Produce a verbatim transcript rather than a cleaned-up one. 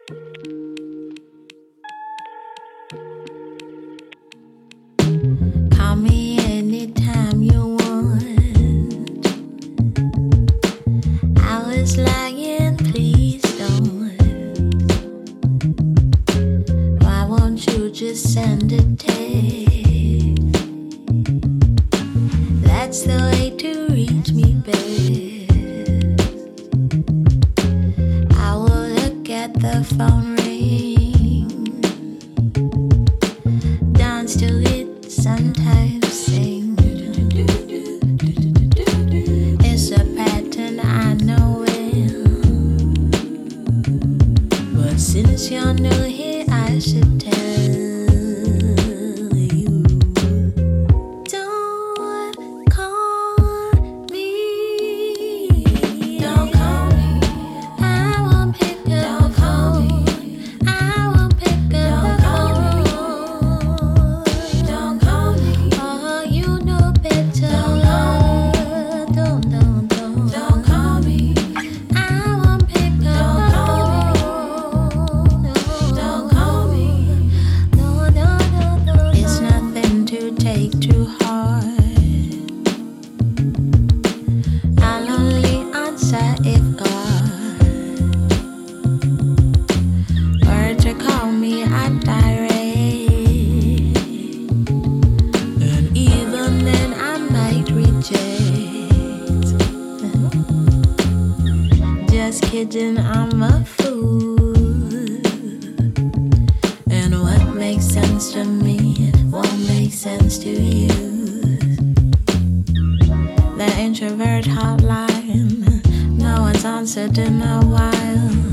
Call me anytime you want. I was lying, please don't. Why won't you just send a text? That's the way to reach me best. I will look at the phone ring, dance to it, sometimes sing. It's a pattern I know well, but since you're new here, I should tell you. Don't call me. Don't call me. I won't pick up the phone. I won't pick up the phone. Don't call me. Oh, you know better. Don't, don't, don't. Don't call me. I won't pick up the phone. Don't call me. No, no, no, no. It's nothing to take too hard. I'll only answer if God were to call me at direct. And even then I might reject. Just kidding, I'm a fool. And what makes sense to me won't make sense to you. The introvert hotline, no one's answered in a while.